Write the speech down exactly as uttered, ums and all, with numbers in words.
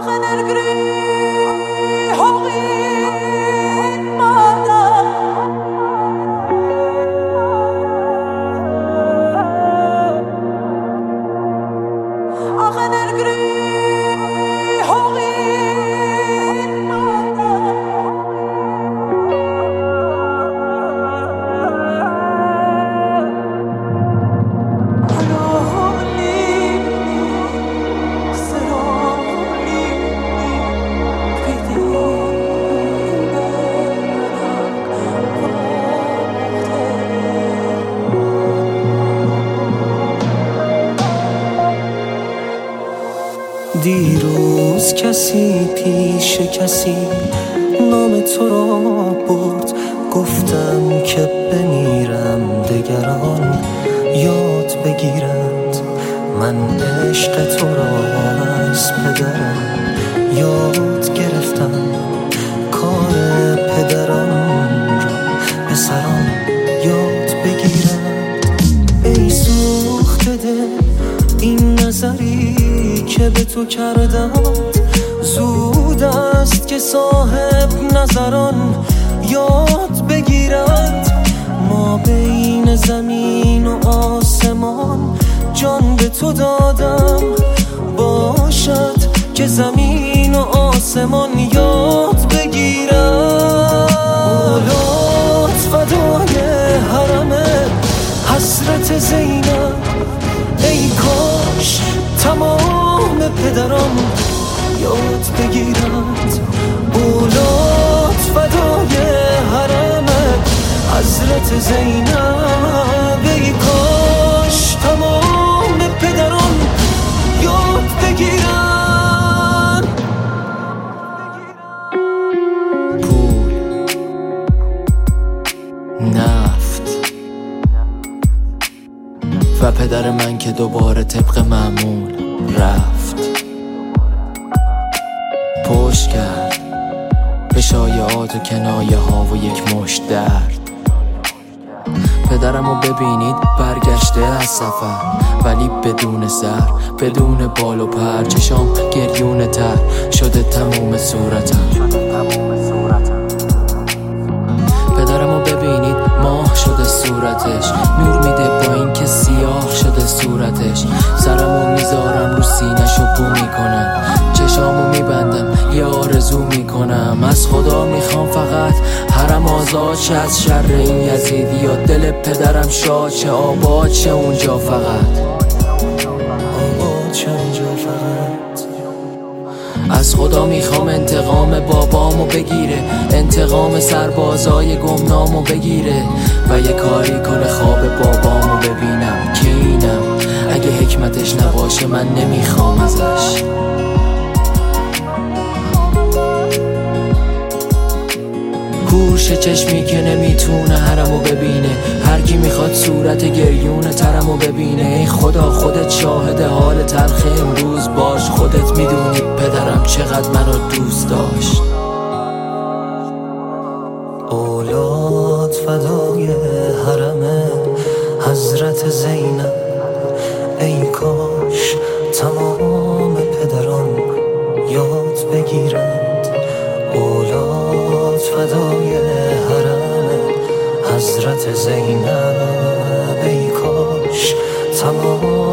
دیروز کسی پیش کسی نام تو را برد، گفتم که بمیرم دگران یاد بگیرند. من عشق تو را از پدرم یاد گرفتم، کار پدران را پسران یاد بگیرند. ای سوخته دل این نظری که به تو کردم، زود است که صاحب نظران یاد بگیرند. ما بین زمین و آسمان جان به تو دادم، باشد که زمین و آسمان یاد بگیرند. اولاد فدای حرم حضرت زینب، ای کاش تمام پدران یاد بگیرند. اولاد فدای حرم حضرت زینب، ای کاش تمام پدران یاد بگیرند. پول، نفت و پدر من که دوباره طبق معمول رفت، پشت کرد به شایعات و کنایه ها و یک مشت درد. پدرمو ببینید برگشته از سفر، ولی بدون سر، بدون بال و پر، چشام گریون تر شده تموم صورتم. پدرمو ببینید ماه شده صورتش، نور میده با این که سیاه شده صورتش. سرمو میذارم رو سینه‌شو بو میکنم، چشامو میبندم یه آرزو میکنم. از خدا میخوام فقط حرم آزاد شه از شر این یزیدی، یا دل پدرم شاد شه، آباد شه اونجا فقط، آباد شه اونجا فقط. از خدا میخوام انتقام بابامو بگیره، انتقام سربازای گمنامو بگیره، و یه کاری کنه خواب بابامو ببینم که اینم اگه حکمتش نباشه من نمیخوام ازش. گوش چشمی که نمیتونه حرمو ببینه، هر کی میخواد صورت گریون ترمو ببینه. ای خدا خودت شاهد حال تلخ امروز باش، خودت میدونی پدرم چقدر منو دوست داشت. اولاد فدای حرم حضرت زینب، ای کاش تمام پدران یاد بگیرند. اولاد فدای حرم حضرت زینب، ای کاش تمام